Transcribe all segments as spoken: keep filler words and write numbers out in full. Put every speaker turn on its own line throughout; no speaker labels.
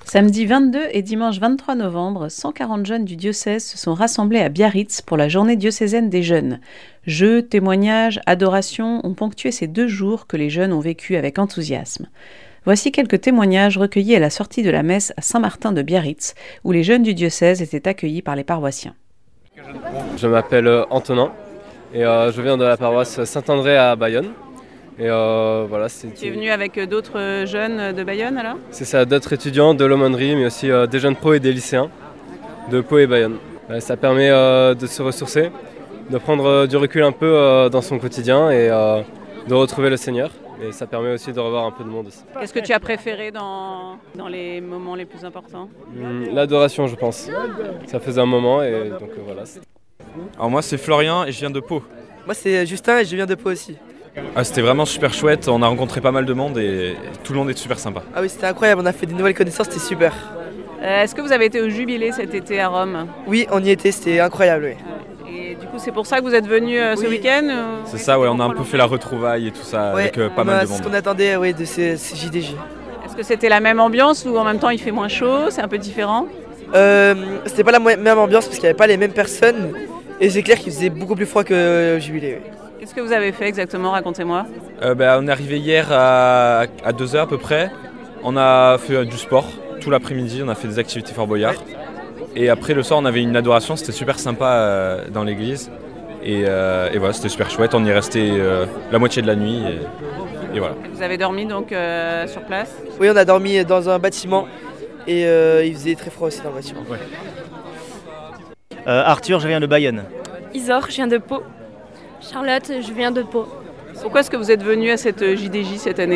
Samedi vingt-deux et dimanche vingt-trois novembre, cent quarante jeunes du diocèse se sont rassemblés à Biarritz pour la journée diocésaine des jeunes. Jeux, témoignages, adorations ont ponctué ces deux jours que les jeunes ont vécus avec enthousiasme. Voici quelques témoignages recueillis à la sortie de la messe à Saint-Martin de Biarritz, où les jeunes du diocèse étaient accueillis par les paroissiens.
Je m'appelle Antonin et euh, je viens de la paroisse Saint-André à Bayonne. Et euh, voilà, c'est...
Tu es venu avec d'autres jeunes de Bayonne alors ?
C'est ça, d'autres étudiants de l'aumônerie, mais aussi euh, des jeunes pros et des lycéens de Pau et Bayonne. Euh, ça permet euh, de se ressourcer, de prendre euh, du recul un peu euh, dans son quotidien et euh, de retrouver le Seigneur. Et ça permet aussi de revoir un peu de monde aussi.
Qu'est-ce que tu as préféré dans, dans les moments les plus importants ?
Hum, L'adoration, je pense. Ça faisait un moment et donc euh, voilà.
Alors moi c'est Florian et je viens de Pau.
Moi c'est Justin et je viens de Pau aussi.
Ah, c'était vraiment super chouette, on a rencontré pas mal de monde et tout le monde est super sympa.
Ah oui, c'était incroyable, on a fait des nouvelles connaissances, c'était super.
Euh, est-ce que vous avez été au Jubilé cet été à Rome ?
Oui, on y était, c'était incroyable. Oui.
Et du coup, c'est pour ça que vous êtes venus euh, ce
oui.
week-end ou...
C'est ça, ouais, on a un peu fait la retrouvaille et tout ça
ouais,
avec euh, pas mal de monde.
C'est ce qu'on attendait ouais, de ces, ces J D J.
Est-ce que c'était la même ambiance ou en même temps il fait moins chaud ? C'est un peu différent ?
euh, C'était pas la même ambiance parce qu'il n'y avait pas les mêmes personnes. Et c'est clair qu'il faisait beaucoup plus froid que le Jubilé. Oui.
Qu'est-ce que vous avez fait exactement ? Racontez-moi.
Euh, bah, on est arrivé hier à, à deux heures à peu près. On a fait euh, du sport tout l'après-midi, on a fait des activités Fort Boyard. Et après le soir on avait une adoration, c'était super sympa euh, dans l'église. Et, euh, et voilà, c'était super chouette, on y est resté euh, la moitié de la nuit. Et, et voilà.
Vous avez dormi donc euh, sur place ?
Oui, on a dormi dans un bâtiment et euh, il faisait très froid aussi dans le bâtiment.
Ouais.
Euh, Arthur, je viens de Bayonne.
Isor, je viens de Pau. Charlotte, je viens de Pau.
Pourquoi est-ce que vous êtes venu à cette J D J cette année ?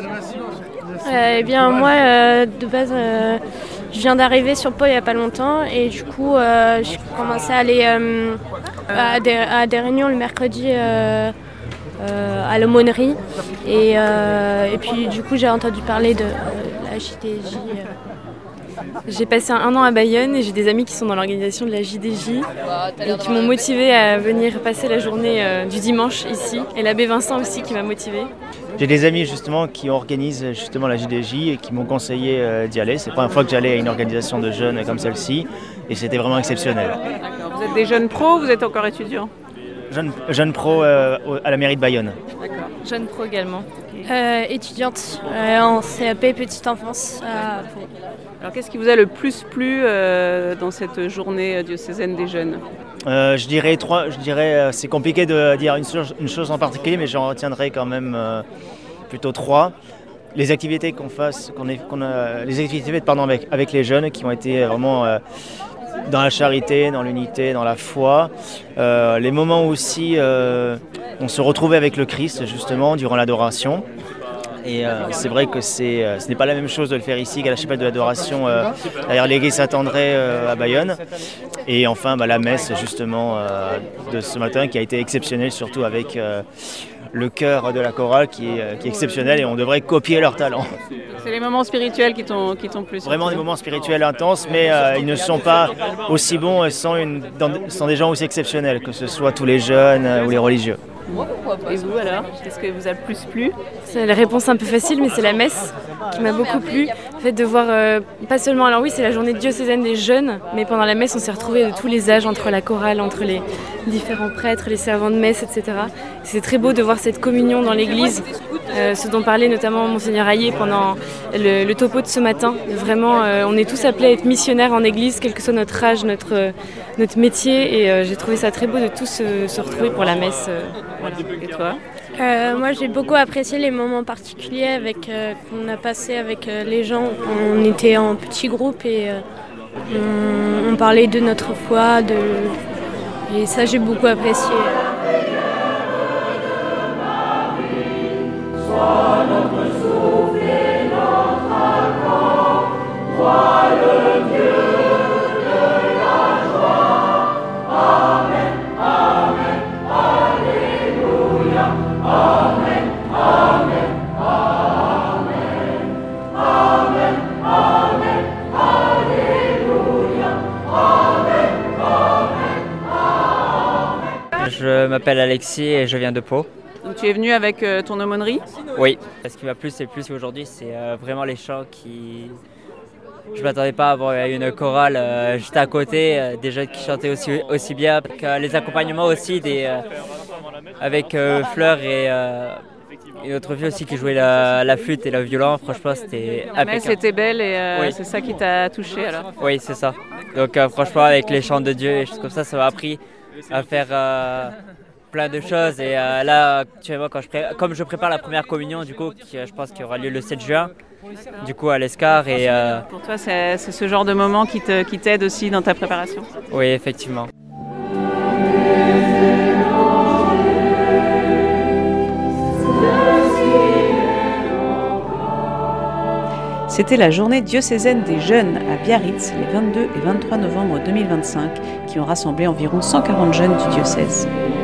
euh, Eh bien, moi, euh, de base, euh, je viens d'arriver sur Pau il n'y a pas longtemps et du coup, euh, j'ai commencé à aller euh, à, des, à des réunions le mercredi euh, euh, à l'aumônerie. Et, euh, et puis, du coup, j'ai entendu parler de euh, la J D J. Euh.
J'ai passé un an à Bayonne et j'ai des amis qui sont dans l'organisation de la J D J et qui m'ont motivée à venir passer la journée euh, du dimanche ici. Et l'abbé Vincent aussi qui m'a motivée.
J'ai des amis justement qui organisent justement la J D J et qui m'ont conseillé euh, d'y aller. C'est la première fois que j'allais à une organisation de jeunes comme celle-ci et c'était vraiment exceptionnel.
D'accord. Vous êtes des jeunes pros ou vous êtes encore étudiants ?
Jeune, jeune pro euh, à la mairie de Bayonne.
D'accord.
Jeune pro également.
Euh, étudiante euh, en C A P petite enfance à Pau.
Alors qu'est-ce qui vous a le plus plu euh, dans cette journée diocésaine des jeunes ?
euh, Je dirais trois. Je dirais euh, c'est compliqué de dire une chose, une chose en particulier, mais j'en retiendrai quand même euh, plutôt trois. Les activités qu'on fasse, qu'on ait, qu'on a, les activités pardon avec avec les jeunes qui ont été vraiment euh, dans la charité, dans l'unité, dans la foi. Euh, les moments aussi, euh, on se retrouvait avec le Christ justement durant l'adoration. Et euh, c'est vrai que c'est, euh, ce n'est pas la même chose de le faire ici qu'à la chapelle de l'adoration euh, derrière l'église Saint-André euh, à Bayonne. Et enfin bah, la messe justement euh, de ce matin qui a été exceptionnelle, surtout avec euh, le chœur de la chorale qui est, qui est exceptionnel et on devrait copier leur talent.
C'est les moments spirituels qui t'ont, qui t'ont plu.
Vraiment des moments spirituels intenses, mais euh, ils ne sont pas aussi bons sans, une, dans, sans des gens aussi exceptionnels, que ce soit tous les jeunes euh, ou les religieux.
Et vous alors ? Qu'est-ce que vous a le plus plu ?
C'est la réponse un peu facile, mais c'est la messe qui m'a beaucoup plu. Le fait de voir, euh, pas seulement, alors oui, c'est la journée diocésaine des jeunes, mais pendant la messe, on s'est retrouvés de tous les âges, entre la chorale, entre les différents prêtres, les servants de messe, et cetera. C'est très beau de voir cette communion dans l'église, euh, ce dont parlait notamment Monseigneur Hayet pendant le, le topo de ce matin. Vraiment, euh, on est tous appelés à être missionnaires en église, quel que soit notre âge, notre, euh, notre métier, et euh, j'ai trouvé ça très beau de tous euh, se retrouver pour la messe. Euh, voilà.
Et toi ?
Euh, moi j'ai beaucoup apprécié les moments particuliers avec, euh, qu'on a passé avec euh, les gens. On était en petits groupes et euh, on, on parlait de notre foi, de... et ça j'ai beaucoup apprécié.
Je m'appelle Alexis et je viens de Pau.
Donc tu es venu avec euh, ton aumônerie ?
Oui, ce qui m'a plu, c'est plus qu'aujourd'hui, c'est euh, vraiment les chants qui, Je ne m'attendais pas à avoir une chorale euh, juste à côté, euh, des jeunes qui chantaient aussi, aussi bien. Avec, euh, les accompagnements aussi des, euh, avec euh, Fleur et euh, une autre fille aussi qui jouait la, la flûte et le violon. Franchement, c'était
La messe
impeccable.
était belle et euh,
Oui.
c'est ça qui t'a touché alors.
Oui, c'est ça. Donc euh, franchement, avec les chants de Dieu et choses comme ça, ça m'a appris à faire euh, plein de choses. Et euh, là, actuellement, quand je pré... comme je prépare la première communion, du coup, qui, je pense qu'il aura lieu le sept juin, du coup à l'Escar. Et euh,
Pour toi, c'est c'est ce genre de moment qui te, qui t'aide aussi dans ta préparation.
oui, effectivement.
C'était la journée diocésaine des jeunes à Biarritz les vingt-deux et vingt-trois novembre deux mille vingt-cinq qui ont rassemblé environ cent quarante jeunes du diocèse.